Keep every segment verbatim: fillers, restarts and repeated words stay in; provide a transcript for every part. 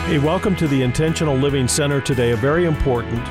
Hey, welcome to the Intentional Living Center today. A very important,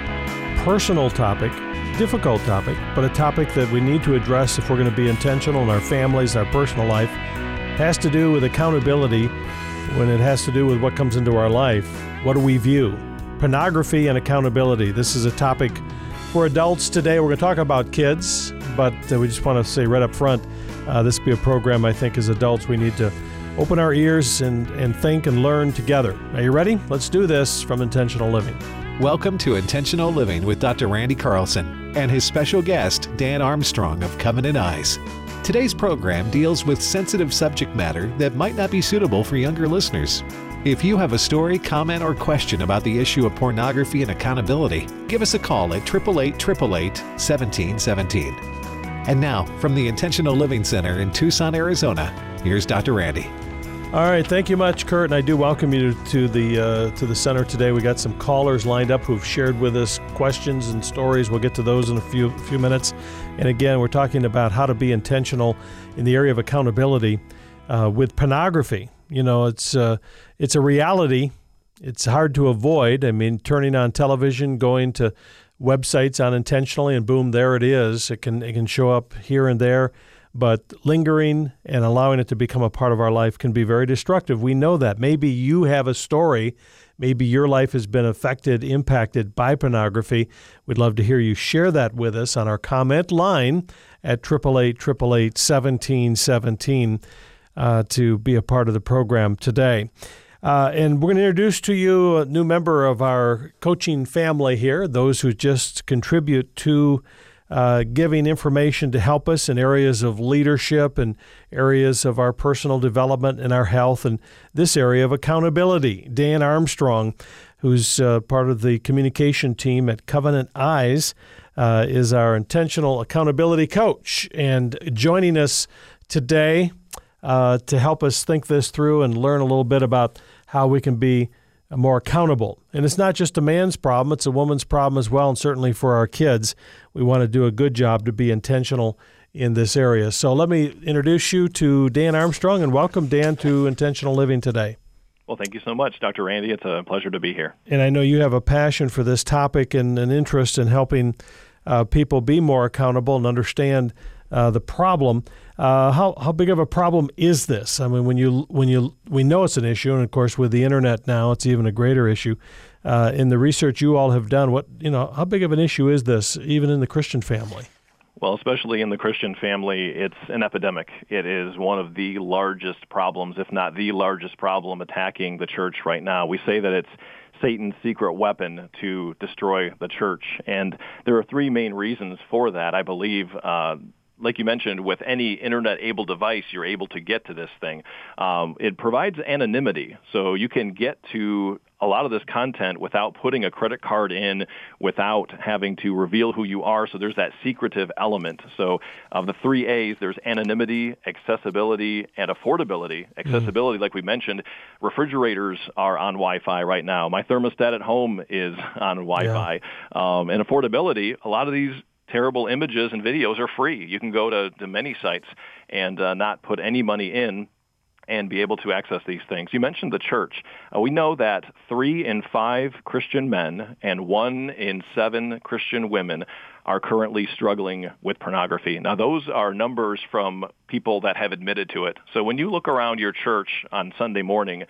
personal topic, difficult topic, but a topic that we need to address if we're going to be intentional in our families, our personal life. It has to do with accountability when it has to do with what comes into our life. What do we view? Pornography and accountability. This is a topic for adults today. We're going to talk about kids, but uh, we just want to say right up front, uh, this will be a program I think as adults we need to open our ears and, and think and learn together. Are you ready? Let's do this from Intentional Living. Welcome to Intentional Living with Doctor Randy Carlson and his special guest, Dan Armstrong of Covenant Eyes. Today's program deals with sensitive subject matter that might not be suitable for younger listeners. If you have a story, comment, or question about the issue of pornography and accountability, give us a call at eight eight eight, eight eight eight, one seven one seven. And now, from the Intentional Living Center in Tucson, Arizona, here's Doctor Randy. All right, thank you much, Kurt, and I do welcome you to the uh, to the center today. We got some callers lined up who've shared with us questions and stories. We'll get to those in a few few minutes. And again, we're talking about how to be intentional in the area of accountability uh, with pornography. You know, it's uh, it's a reality. It's hard to avoid. I mean, turning on television, going to websites unintentionally, and boom, there it is. It can it can show up here and there. But lingering and allowing it to become a part of our life can be very destructive. We know that. Maybe you have a story. Maybe your life has been affected, impacted by pornography. We'd love to hear you share that with us on our comment line at eight eight eight, eight eight eight, one seven one seven uh, to be a part of the program today. Uh, and we're going to introduce to you a new member of our coaching family here, those who just contribute to Uh, giving information to help us in areas of leadership and areas of our personal development and our health, and this area of accountability. Dan Armstrong, who's uh, part of the communication team at Covenant Eyes, uh, is our intentional accountability coach. And joining us today uh, to help us think this through and learn a little bit about how we can be more accountable. And it's not just a man's problem, it's a woman's problem as well, and certainly for our kids. We want to do a good job to be intentional in this area. So let me introduce you to Dan Armstrong, and welcome, Dan, to Intentional Living today. Well, thank you so much, Doctor Randy. It's a pleasure to be here. And I know you have a passion for this topic and an interest in helping uh, people be more accountable and understand uh, the problem. Uh, how how big of a problem is this? I mean, when you when you we know it's an issue, and of course with the internet now, it's even a greater issue. Uh, in the research you all have done, what you know, how big of an issue is this, even in the Christian family? Well, especially in the Christian family, it's an epidemic. It is one of the largest problems, if not the largest problem, attacking the church right now. We say that it's Satan's secret weapon to destroy the church, and there are three main reasons for that, I believe. Uh, Like you mentioned, with any internet-able device, you're able to get to this thing. Um, it provides anonymity, so you can get to a lot of this content without putting a credit card in, without having to reveal who you are. So there's that secretive element. So of the three A's, there's anonymity, accessibility, and affordability. Accessibility, mm. like we mentioned, refrigerators are on Wi-Fi right now. My thermostat at home is on Wi-Fi. Yeah. Um, and affordability, a lot of these terrible images and videos are free. You can go to, to many sites and uh, not put any money in and be able to access these things. You mentioned the church. Uh, we know that three in five Christian men and one in seven Christian women are currently struggling with pornography. Now, those are numbers from people that have admitted to it. So when you look around your church on Sunday morning,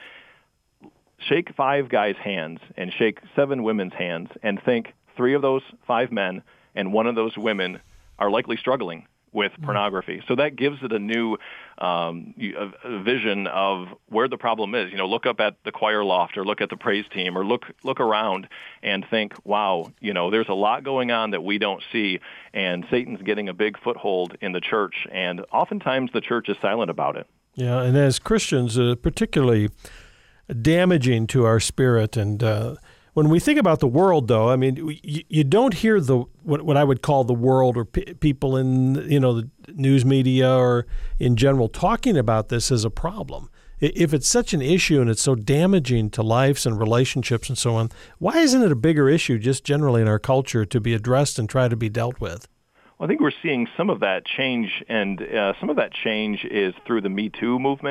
shake five guys' hands and shake seven women's hands and think three of those five men and one of those women are likely struggling with pornography. So that gives it a new um, a, a vision of where the problem is. You know, look up at the choir loft or look at the praise team or look look around and think, wow, you know, there's a lot going on that we don't see, and Satan's getting a big foothold in the church, and oftentimes the church is silent about it. Yeah, and as Christians, uh, particularly damaging to our spirit. And uh, when we think about the world, though, I mean, you, you don't hear the what, what I would call the world or p- people in, you know, the news media or in general talking about this as a problem. If it's such an issue and it's so damaging to lives and relationships and so on, why isn't it a bigger issue just generally in our culture to be addressed and try to be dealt with? Well, I think we're seeing some of that change, and uh, some of that change is through the Me Too movement.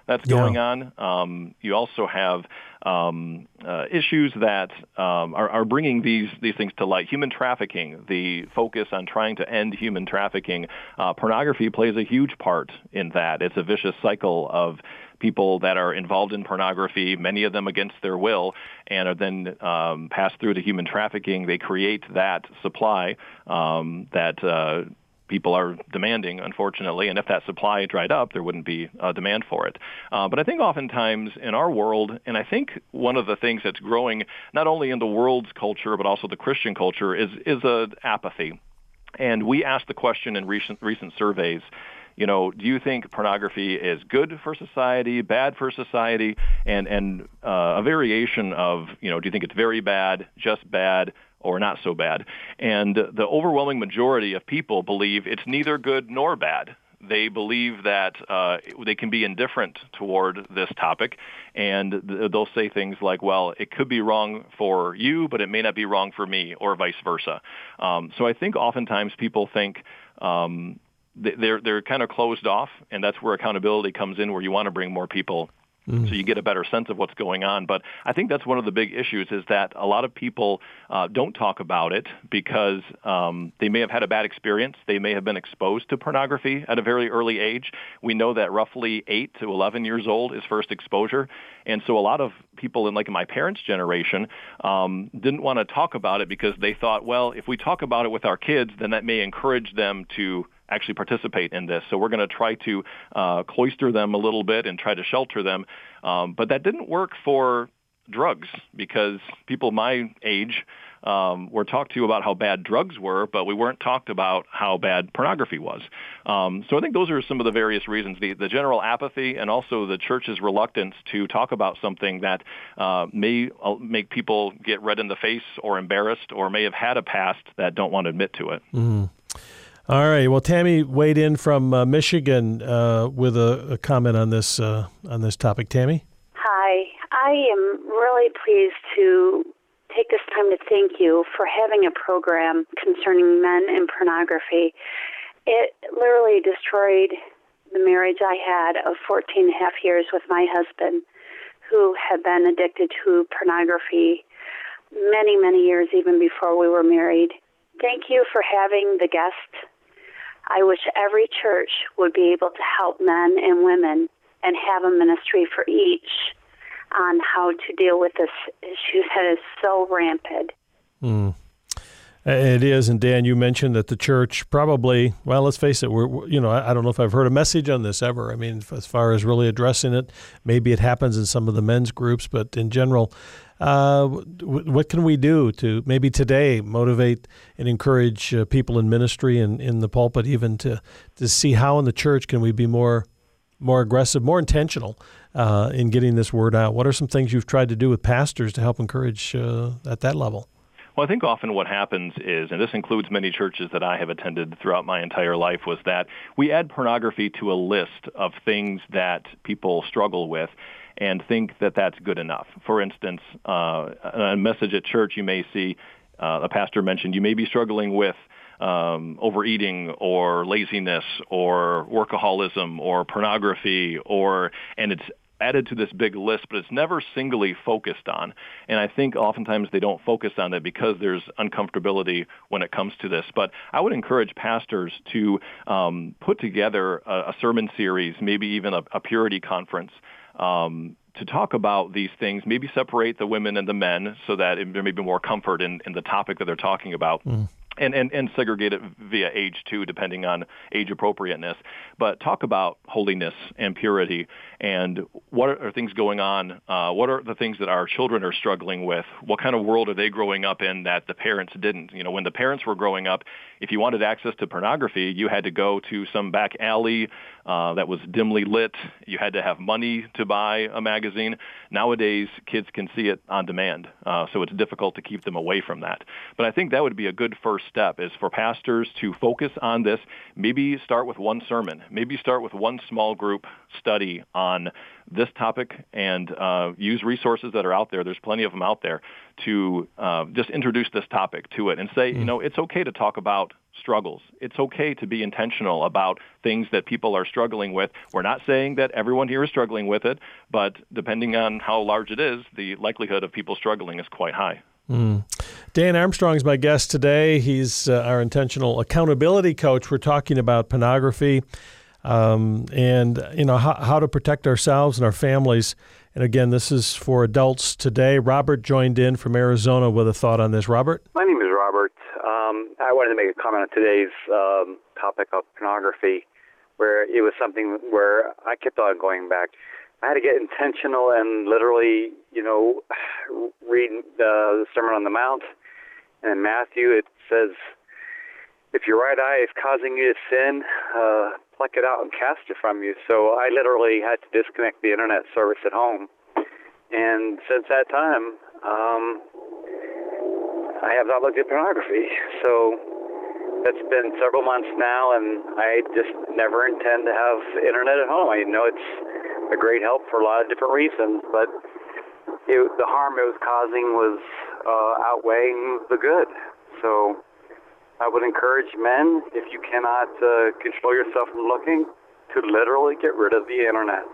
that's Yeah. going on. Um, you also have um, uh, issues that um, are, are bringing these these things to light. Human trafficking, the focus on trying to end human trafficking. Uh, pornography plays a huge part in that. It's a vicious cycle of people that are involved in pornography, many of them against their will, and are then um, passed through to human trafficking. They create that supply um, that uh, people are demanding, unfortunately, and if that supply dried up, there wouldn't be a demand for it. Uh, but I think oftentimes in our world, and I think one of the things that's growing not only in the world's culture but also the Christian culture is is a apathy. And we asked the question in recent recent surveys, you know, do you think pornography is good for society, bad for society, and and uh, a variation of, you know, do you think it's very bad, just bad, or not so bad? And the overwhelming majority of people believe it's neither good nor bad. They believe that uh, they can be indifferent toward this topic, and th- they'll say things like, well, it could be wrong for you, but it may not be wrong for me, or vice versa. Um, so I think oftentimes people think um, th- they're, they're kind of closed off, and that's where accountability comes in, where you want to bring more people Mm. so you get a better sense of what's going on. But I think that's one of the big issues, is that a lot of people uh, don't talk about it because um, they may have had a bad experience. They may have been exposed to pornography at a very early age. We know that roughly eight to eleven years old is first exposure. And so a lot of people in like my parents' generation um, didn't want to talk about it because they thought, well, if we talk about it with our kids, then that may encourage them to actually participate in this. So we're going to try to uh, cloister them a little bit and try to shelter them. Um, but that didn't work for drugs, because people my age um, were talked to about how bad drugs were, but we weren't talked about how bad pornography was. Um, so I think those are some of the various reasons, the, the general apathy and also the church's reluctance to talk about something that uh, may uh, make people get red in the face or embarrassed, or may have had a past that don't want to admit to it. Mm. All right. Well, Tammy weighed in from uh, Michigan uh, with a, a comment on this uh, on this topic. Tammy? Hi. I am really pleased to take this time to thank you for having a program concerning men and pornography. It literally destroyed the marriage I had of fourteen and a half years with my husband, who had been addicted to pornography many, many years even before we were married. Thank you for having the guest. I wish every church would be able to help men and women and have a ministry for each on how to deal with this issue that is so rampant. Mm. It is, and Dan, you mentioned that the church probably, well, let's face it, we're, you know, I, I don't know if I've heard a message on this ever. I mean, as far as really addressing it, maybe it happens in some of the men's groups, but in general, uh, w- what can we do to maybe today motivate and encourage uh, people in ministry and in the pulpit even to, to see how in the church can we be more more aggressive, more intentional uh, in getting this word out? What are some things you've tried to do with pastors to help encourage uh, at that level? Well, I think often what happens is, and this includes many churches that I have attended throughout my entire life, was that we add pornography to a list of things that people struggle with and think that that's good enough. For instance, uh, a message at church, you may see uh, a pastor mentioned, you may be struggling with um, overeating or laziness or workaholism or pornography, or and it's added to this big list, but it's never singly focused on. And I think oftentimes they don't focus on it because there's uncomfortability when it comes to this. But I would encourage pastors to um, put together a, a sermon series, maybe even a, a purity conference, um, to talk about these things, maybe separate the women and the men so that it, there may be more comfort in, in the topic that they're talking about. Mm. And, and, and segregate it via age, too, depending on age appropriateness. But talk about holiness and purity and what are things going on? Uh, what are the things that our children are struggling with? What kind of world are they growing up in that the parents didn't? You know, when the parents were growing up, if you wanted access to pornography, you had to go to some back alley uh, that was dimly lit. You had to have money to buy a magazine. Nowadays, kids can see it on demand, uh, so it's difficult to keep them away from that. But I think that would be a good first first step is for pastors to focus on this. Maybe start with one sermon. Maybe start with one small group study on this topic and uh, use resources that are out there. There's plenty of them out there to uh, just introduce this topic to it and say, mm. you know, it's okay to talk about struggles. It's okay to be intentional about things that people are struggling with. We're not saying that everyone here is struggling with it, but depending on how large it is, the likelihood of people struggling is quite high. Mm. Dan Armstrong is my guest today. He's uh, our intentional accountability coach. We're talking about pornography um, and, you know, how, how to protect ourselves and our families. And again, this is for adults today. Robert joined in from Arizona with a thought on this. Robert? My name is Robert. Um, I wanted to make a comment on today's um, topic of pornography, where it was something where I kept on going back. I had to get intentional and literally, you know, read the Sermon on the Mount. And in Matthew, it says, if your right eye is causing you to sin, uh, pluck it out and cast it from you. So I literally had to disconnect the internet service at home. And since that time, um, I have not looked at pornography. So that's been several months now, and I just never intend to have internet at home. I know it's a great help for a lot of different reasons, but it, the harm it was causing was uh, outweighing the good. So I would encourage men, if you cannot uh, control yourself from looking, to literally get rid of the internet.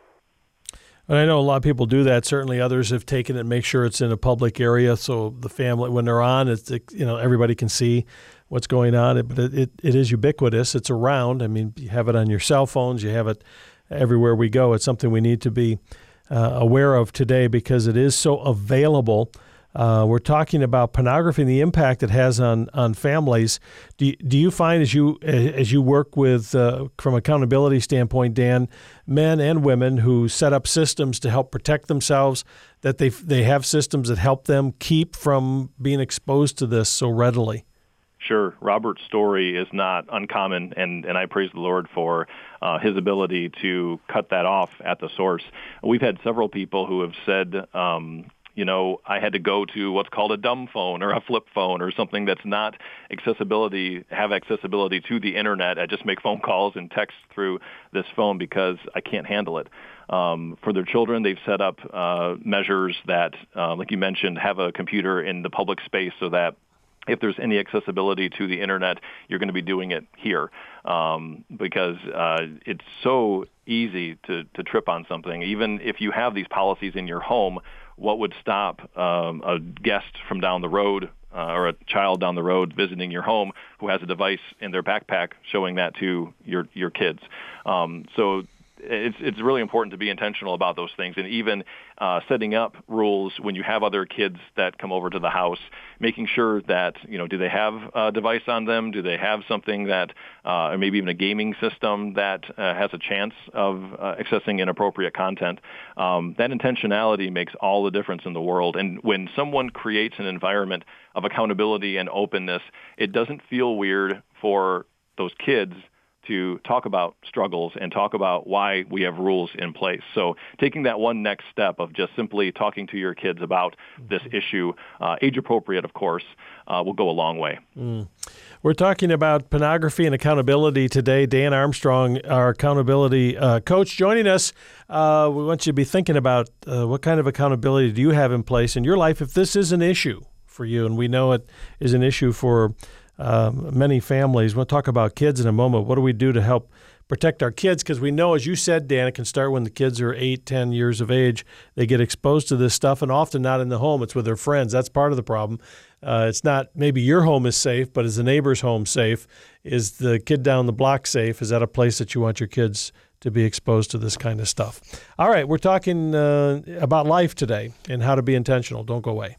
And I know a lot of people do that. Certainly others have taken it and make sure it's in a public area so the family, when they're on, it's, you know, everybody can see what's going on. But it, it, it is ubiquitous. It's around. I mean, you have it on your cell phones. You have it everywhere we go. It's something we need to be uh, aware of today because it is so available. Uh, we're talking about pornography and the impact it has on on families. Do you, do you find as you as you work with uh, from accountability standpoint, Dan, men and women who set up systems to help protect themselves, that they they have systems that help them keep from being exposed to this so readily? Sure. Robert's story is not uncommon, and, and I praise the Lord for uh, his ability to cut that off at the source. We've had several people who have said, um, you know, I had to go to what's called a dumb phone or a flip phone or something that's not accessibility, have accessibility to the internet. I just make phone calls and text through this phone because I can't handle it. Um, for their children, they've set up uh, measures that, uh, like you mentioned, have a computer in the public space so that if there's any accessibility to the internet, you're going to be doing it here um, because uh, it's so easy to, to trip on something. Even if you have these policies in your home, what would stop um, a guest from down the road uh, or a child down the road visiting your home who has a device in their backpack showing that to your your kids? Um, so it's it's really important to be intentional about those things, and even uh, setting up rules when you have other kids that come over to the house, making sure that, you know, do they have a device on them? Do they have something that, uh, or maybe even a gaming system that uh, has a chance of uh, accessing inappropriate content? Um, that intentionality makes all the difference in the world. And when someone creates an environment of accountability and openness, it doesn't feel weird for those kids to talk about struggles and talk about why we have rules in place. So taking that one next step of just simply talking to your kids about this issue, uh, age appropriate, of course, uh, will go a long way. Mm. We're talking about pornography and accountability today. Dan Armstrong, our accountability uh, coach, joining us. Uh, we want you to be thinking about uh, what kind of accountability do you have in place in your life if this is an issue for you, and we know it is an issue for Um, many families. We'll talk about kids in a moment. What do we do to help protect our kids? Because we know, as you said, Dan, it can start when the kids are eight, ten years of age. They get exposed to this stuff, and often not in the home. It's with their friends. That's part of the problem. Uh, it's not maybe your home is safe, but is the neighbor's home safe? Is the kid down the block safe? Is that a place that you want your kids to be exposed to this kind of stuff? All right, we're talking uh, about life today and how to be intentional. Don't go away.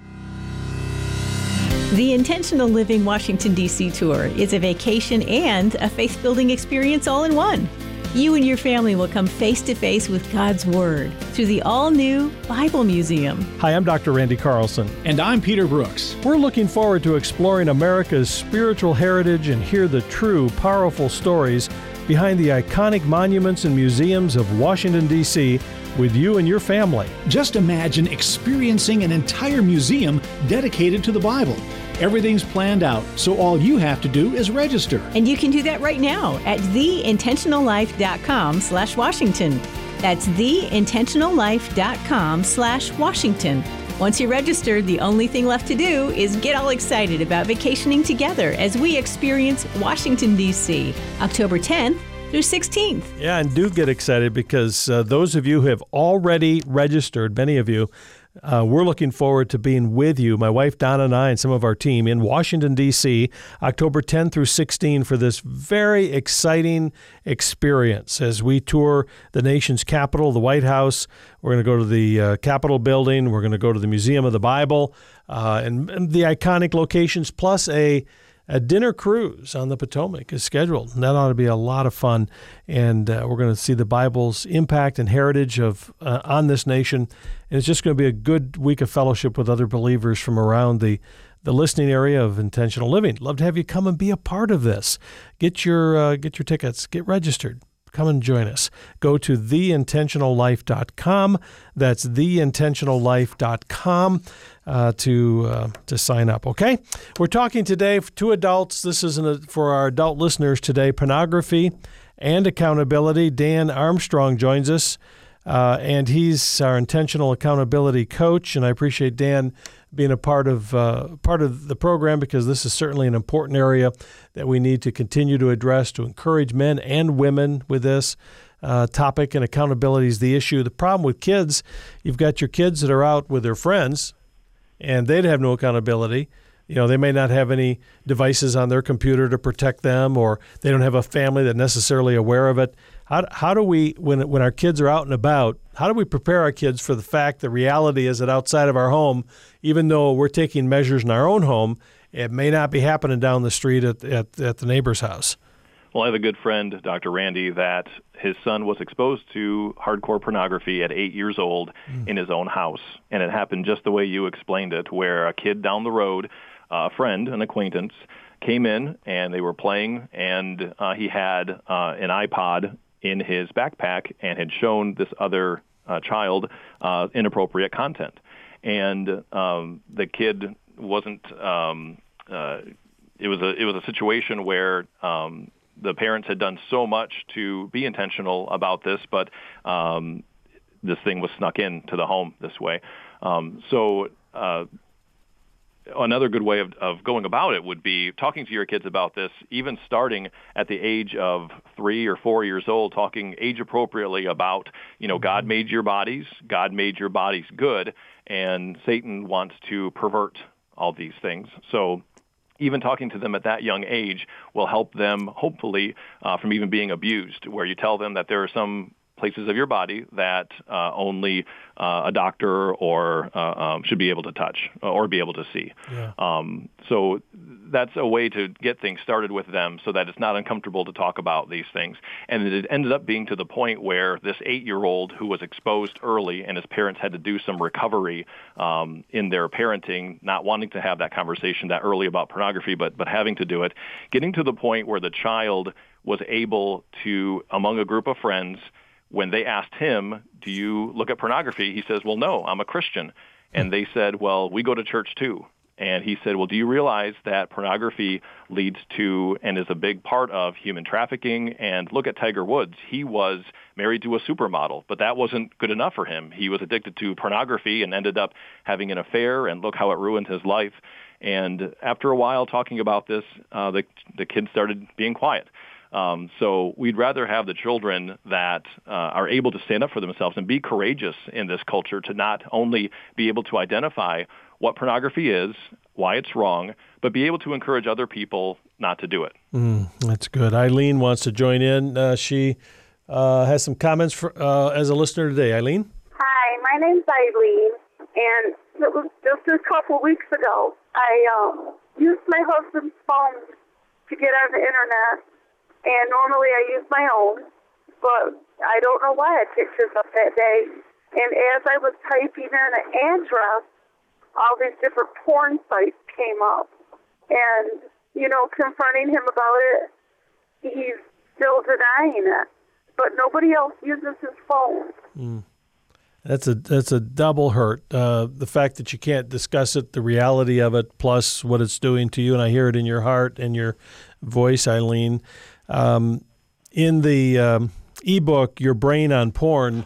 The Intentional Living Washington, D C Tour is a vacation and a faith-building experience all in one. You and your family will come face-to-face with God's Word through the all-new Bible Museum. Hi, I'm Doctor Randy Carlson. And I'm Peter Brooks. We're looking forward to exploring America's spiritual heritage and hear the true, powerful stories behind the iconic monuments and museums of Washington, D C with you and your family. Just imagine experiencing an entire museum dedicated to the Bible. Everything's planned out, so all you have to do is register. And you can do that right now at the intentional life dot com slash Washington. That's the intentional life dot com slash Washington. Once you're registered, the only thing left to do is get all excited about vacationing together as we experience Washington, D C, October tenth through sixteenth. Yeah, and do get excited because uh, those of you who have already registered, many of you, Uh, we're looking forward to being with you, my wife Donna and I and some of our team in Washington, D C, October tenth through sixteenth for this very exciting experience as we tour the nation's capital, the White House. We're going to go to the uh, Capitol building. We're going to go to the Museum of the Bible uh, and, and the iconic locations, plus a A dinner cruise on the Potomac is scheduled. And that ought to be a lot of fun. And uh, we're going to see the Bible's impact and heritage of uh, on this nation. And it's just going to be a good week of fellowship with other believers from around the, the listening area of Intentional Living. Love to have you come and be a part of this. Get your uh, get your tickets. Get registered. Come and join us. Go to the intentional life dot com. That's the intentional life dot com uh, to uh, to sign up, okay? We're talking today to adults. This is an, for our adult listeners today, pornography and accountability. Dan Armstrong joins us, uh, and he's our intentional accountability coach, and I appreciate Dan being a part of uh, part of the program because this is certainly an important area that we need to continue to address to encourage men and women with this uh, topic. And accountability is the issue. The problem with kids, you've got your kids that are out with their friends, and they'd have no accountability. You know, they may not have any devices on their computer to protect them, or they don't have a family that's necessarily aware of it. How how do we, when when our kids are out and about, how do we prepare our kids for the fact, the reality is that outside of our home, even though we're taking measures in our own home, it may not be happening down the street at at, at the neighbor's house? Well, I have a good friend, Doctor Randy, that his son was exposed to hardcore pornography at eight years old mm. in his own house. And it happened just the way you explained it, where a kid down the road, a friend, an acquaintance, came in and they were playing, and uh, he had uh, an iPod in his backpack and had shown this other uh, child uh, inappropriate content. And um, the kid wasn't, um, uh, it was a it was a situation where um, the parents had done so much to be intentional about this, but um, this thing was snuck in to the home this way. Um, so uh, another good way of, of going about it would be talking to your kids about this, even starting at the age of three or four years old, talking age appropriately about, you know, God made your bodies, God made your bodies good, and Satan wants to pervert all these things. So even talking to them at that young age will help them, hopefully, uh, from even being abused, where you tell them that there are some places of your body that uh, only uh, a doctor or uh, um, should be able to touch or be able to see. Yeah. Um, so that's a way to get things started with them so that it's not uncomfortable to talk about these things. And it ended up being to the point where this eight-year-old who was exposed early and his parents had to do some recovery um, in their parenting, not wanting to have that conversation that early about pornography, but, but having to do it, getting to the point where the child was able to, among a group of friends, when they asked him, do you look at pornography? He says, well, no, I'm a Christian. And they said, well, we go to church too. And he said, well, do you realize that pornography leads to and is a big part of human trafficking? And look at Tiger Woods. He was married to a supermodel, but that wasn't good enough for him. He was addicted to pornography and ended up having an affair, and look how it ruined his life. And after a while talking about this, uh, the, the kids started being quiet. Um, so we'd rather have the children that uh, are able to stand up for themselves and be courageous in this culture, to not only be able to identify what pornography is, why it's wrong, but be able to encourage other people not to do it. Mm, that's good. Eileen wants to join in. Uh, she uh, has some comments for, uh, as a listener today. Eileen? Hi, my name's Eileen, and it was just a couple weeks ago. I um, used my husband's phone to get on the internet. And normally I use my own, but I don't know why I picked this up that day. And as I was typing in an address, all these different porn sites came up. And, you know, confronting him about it, he's still denying it. But nobody else uses his phone. Mm. That's a that's a double hurt. Uh, the fact that you can't discuss it, the reality of it, plus what it's doing to you, and I hear it in your heart and your voice, Eileen. Um, in the um, ebook, Your Brain on Porn,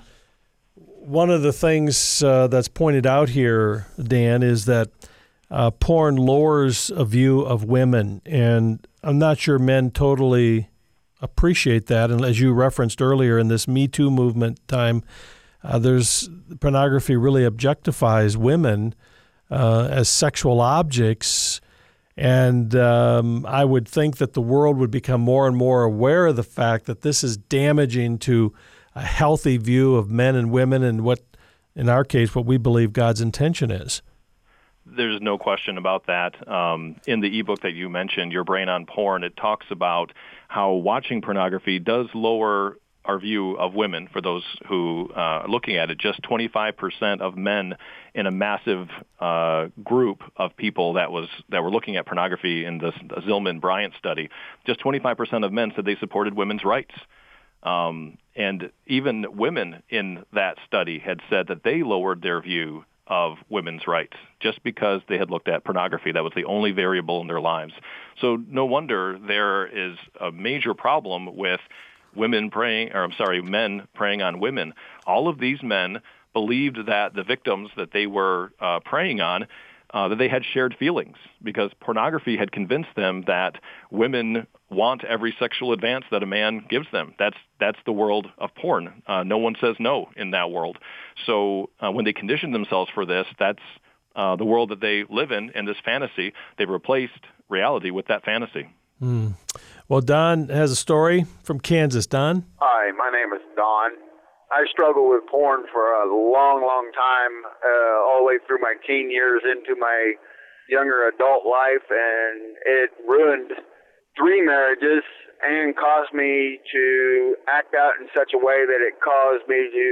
one of the things uh, that's pointed out here, Dan, is that uh, porn lowers a view of women, and I'm not sure men totally appreciate that. And as you referenced earlier in this Me Too movement time, Uh, there's pornography really objectifies women uh, as sexual objects, and um, I would think that the world would become more and more aware of the fact that this is damaging to a healthy view of men and women and what, in our case, what we believe God's intention is. There's no question about that. Um, in the ebook that you mentioned, Your Brain on Porn, it talks about how watching pornography does lower our view of women. For those who uh, are looking at it, just twenty-five percent of men in a massive uh, group of people that was that were looking at pornography in the, the Zillman Bryant study, just twenty-five percent of men said they supported women's rights. Um, and even women in that study had said that they lowered their view of women's rights just because they had looked at pornography. That was the only variable in their lives. So no wonder there is a major problem with women preying, or I'm sorry, men preying on women. All of these men believed that the victims that they were uh, preying on, uh, that they had shared feelings, because pornography had convinced them that women want every sexual advance that a man gives them. That's that's the world of porn. Uh, no one says no in that world. So uh, when they conditioned themselves for this, that's uh, the world that they live in, in this fantasy. They replaced reality with that fantasy. Mm. Well, Don has a story from Kansas. Don? Hi, my name is Don. I struggled with porn for a long, long time, uh, all the way through my teen years into my younger adult life, and it ruined three marriages and caused me to act out in such a way that it caused me to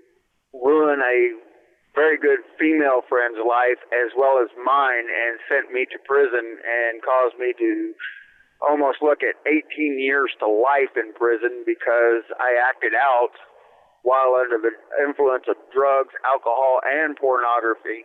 ruin a very good female friend's life as well as mine, and sent me to prison and caused me to almost look at eighteen years to life in prison because I acted out while under the influence of drugs, alcohol, and pornography.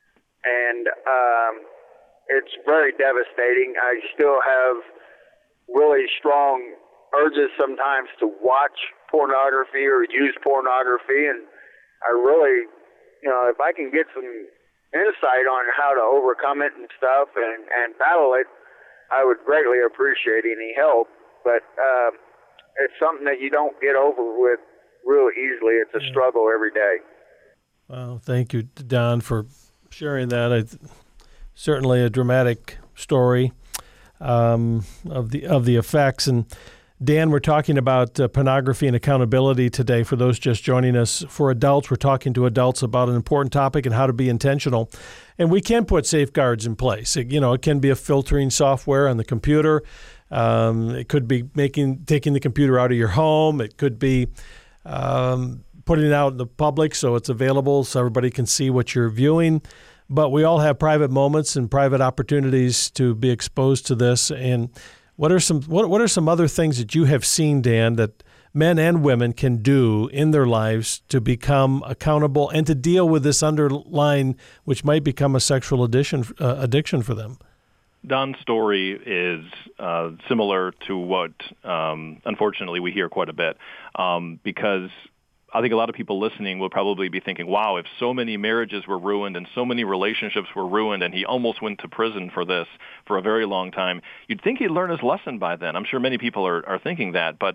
And um, it's very devastating. I still have really strong urges sometimes to watch pornography or use pornography, and I really, you know, if I can get some insight on how to overcome it and stuff and, and battle it, I would greatly appreciate any help, but uh, it's something that you don't get over with real easily. It's a yeah. struggle every day. Well, thank you, Don, for sharing that. I, certainly a dramatic story um, of the of the effects. And Dan, we're talking about uh, pornography and accountability today. For those just joining us, for adults, we're talking to adults about an important topic and how to be intentional. And we can put safeguards in place. It, you know, it can be a filtering software on the computer. Um, it could be making taking the computer out of your home. It could be um, putting it out in the public so it's available so everybody can see what you're viewing. But we all have private moments and private opportunities to be exposed to this. And what are some what what are some other things that you have seen, Dan, that men and women can do in their lives to become accountable and to deal with this underlying, which might become a sexual addiction uh, addiction for them? Don's story is uh, similar to what, um, unfortunately, we hear quite a bit, um, because I think a lot of people listening will probably be thinking, wow, if so many marriages were ruined and so many relationships were ruined and he almost went to prison for this for a very long time, you'd think he'd learn his lesson by then. I'm sure many people are, are thinking that, but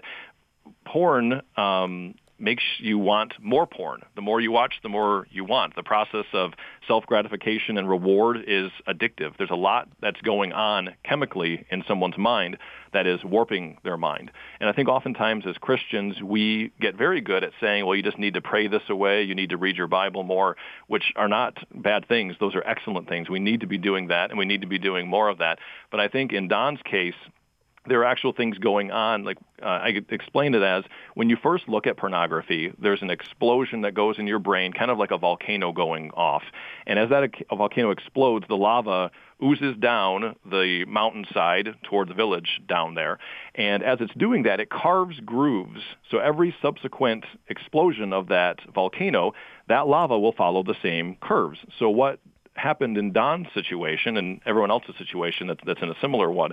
porn um, makes you want more porn. The more you watch, the more you want. The process of self-gratification and reward is addictive. There's a lot that's going on chemically in someone's mind that is warping their mind. And I think oftentimes as Christians, we get very good at saying, well, you just need to pray this away, you need to read your Bible more, which are not bad things. Those are excellent things. We need to be doing that, and we need to be doing more of that. But I think in Don's case, there are actual things going on. Like uh, I explained it as when you first look at pornography, there's an explosion that goes in your brain, kind of like a volcano going off. And as that a volcano explodes, the lava oozes down the mountainside toward the village down there. And as it's doing that, it carves grooves. So every subsequent explosion of that volcano, that lava will follow the same curves. So what happened in Don's situation and everyone else's situation that's, that's in a similar one,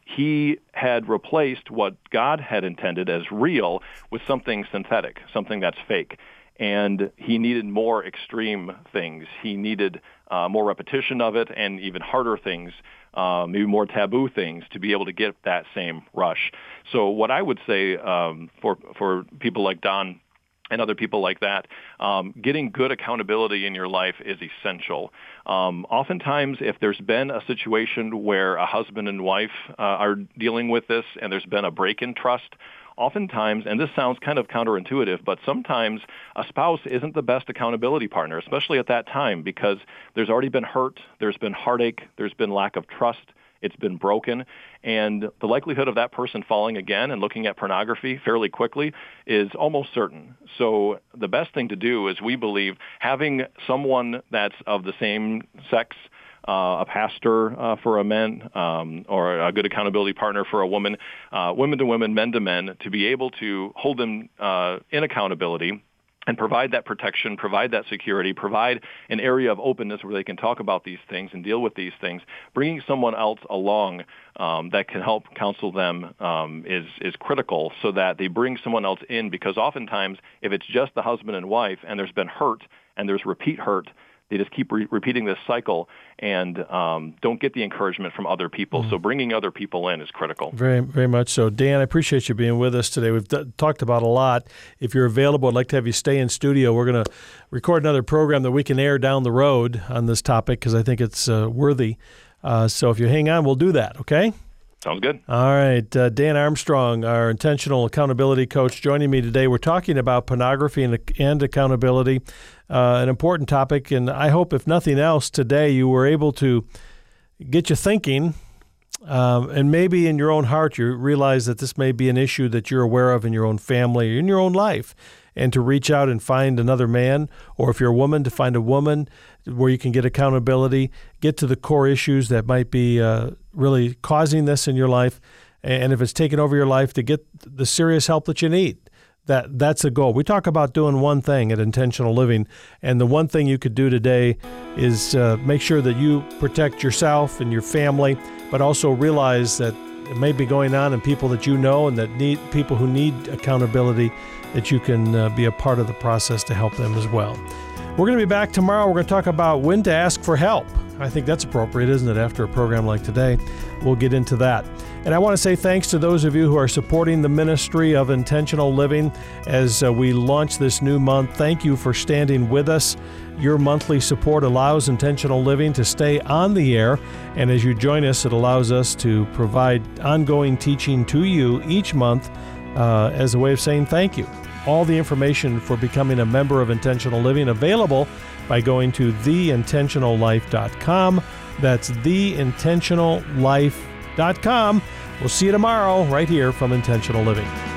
he had replaced what God had intended as real with something synthetic, something that's fake. And he needed more extreme things. He needed uh, more repetition of it and even harder things, uh, maybe more taboo things to be able to get that same rush. So what I would say um, for for people like Don and other people like that, um, getting good accountability in your life is essential. Um, oftentimes, if there's been a situation where a husband and wife uh, are dealing with this and there's been a break in trust, oftentimes, and this sounds kind of counterintuitive, but sometimes a spouse isn't the best accountability partner, especially at that time, because there's already been hurt, there's been heartache, there's been lack of trust, it's been broken, and the likelihood of that person falling again and looking at pornography fairly quickly is almost certain. So the best thing to do is, we believe, having someone that's of the same sex, uh, a pastor uh, for a man, um, or a good accountability partner for a woman, uh, women to women, men to men, to be able to hold them uh, in accountability and provide that protection, provide that security, provide an area of openness where they can talk about these things and deal with these things. Bringing someone else along um, that can help counsel them um, is is critical, so that they bring someone else in, because oftentimes if it's just the husband and wife and there's been hurt and there's repeat hurt, they just keep re- repeating this cycle and um, don't get the encouragement from other people. Mm-hmm. So bringing other people in is critical. Very, very much so. Dan, I appreciate you being with us today. We've d- talked about a lot. If you're available, I'd like to have you stay in studio. We're going to record another program that we can air down the road on this topic, because I think it's uh, worthy. Uh, so if you hang on, we'll do that, okay? Sounds good. All right. Uh, Dan Armstrong, our intentional accountability coach, joining me today. We're talking about pornography and, and accountability, uh, an important topic. And I hope, if nothing else, today you were able to get you thinking, um, and maybe in your own heart you realize that this may be an issue that you're aware of in your own family or in your own life, and to reach out and find another man, or if you're a woman, to find a woman where you can get accountability, get to the core issues that might be uh, really causing this in your life, and if it's taken over your life, to get the serious help that you need. That that's the goal. We talk about doing one thing at Intentional Living, and the one thing you could do today is uh, make sure that you protect yourself and your family, but also realize that it may be going on in people that you know and that need people who need accountability, that you can uh, be a part of the process to help them as well. We're going to be back tomorrow. We're going to talk about when to ask for help. I think that's appropriate, isn't it, after a program like today? We'll get into that. And I want to say thanks to those of you who are supporting the ministry of Intentional Living as uh, we launch this new month. Thank you for standing with us. Your monthly support allows Intentional Living to stay on the air, and as you join us, it allows us to provide ongoing teaching to you each month uh, as a way of saying thank you. All the information for becoming a member of Intentional Living available by going to the intentional life dot com. That's the intentional life dot com. We'll see you tomorrow right here from Intentional Living.